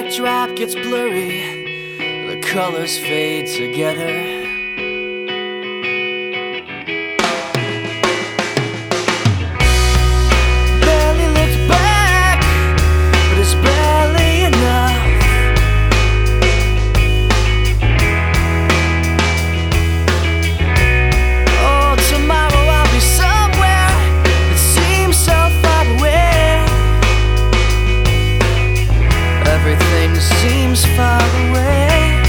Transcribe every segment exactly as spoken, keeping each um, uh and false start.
backdrop gets blurry, the colors fade together. Barely looked back, but it's barely enough. Oh, tomorrow I'll be somewhere that seems so far away. Everything seems far away.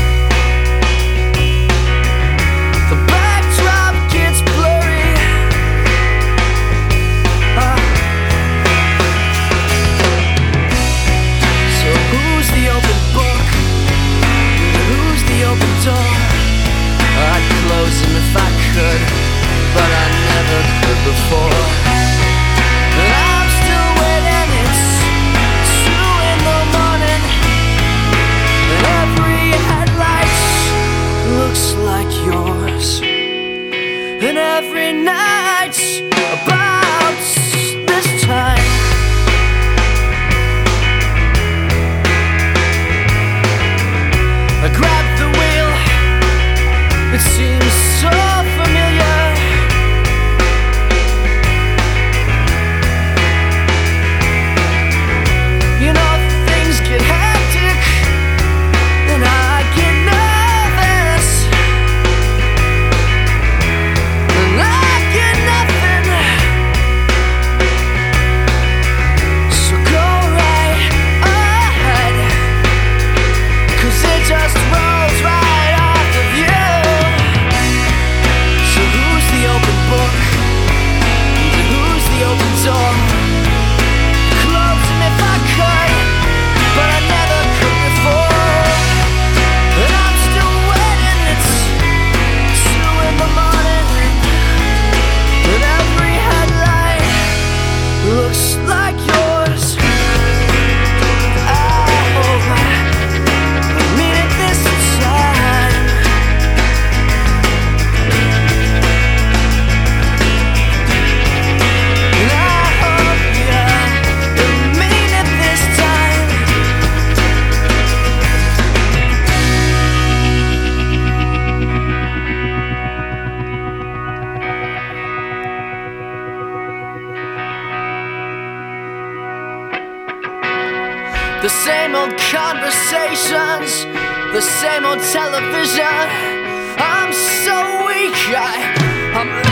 The backdrop gets blurry. Ah. So who's the open book? Who's the open door? I'd close them if I could, but I never could before. I'm still waiting, it's two in the morning, and every headlight looks like yours, and every night's about this time. I grab the wheel, it seems so familiar. You know, things get hectic, and I get nervous, and I get nothing. So go right ahead, 'cause it just rolls right off of you. So who's the open book? Who's the open door? Close them if I could, but I never could before. And I'm still waiting, it's two in the morning, and every headlight looks like yours. I hope I mean it this time. And I hope you mean it this time. The same old conversations, the same old television. I'm so weak, I, I'm